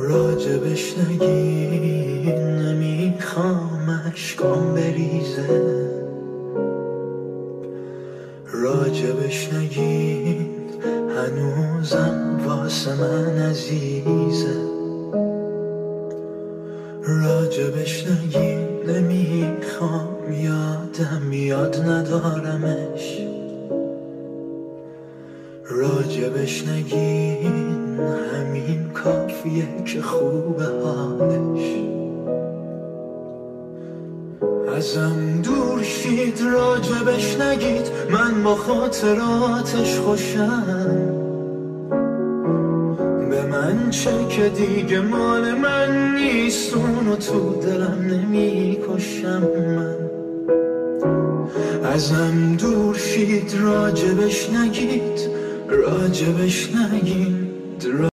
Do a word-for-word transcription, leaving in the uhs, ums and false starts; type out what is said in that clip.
راجبش نگین، نمیخوام اشکام بریزه. راجبش نگین، هنوزم واسه من عزیزه. راجبش نگین، نمیخوام یادم یاد ندارمش. راجبش نگین، همین کافیه که خوبه حالش. ازم دور شید، راجبش نگید، من با خاطراتش خوشم. به من چه که دیگه مال من نیست، اونو تو دلم نمی کشم من. ازم دور شید، راجبش نگید، راجبش نگید.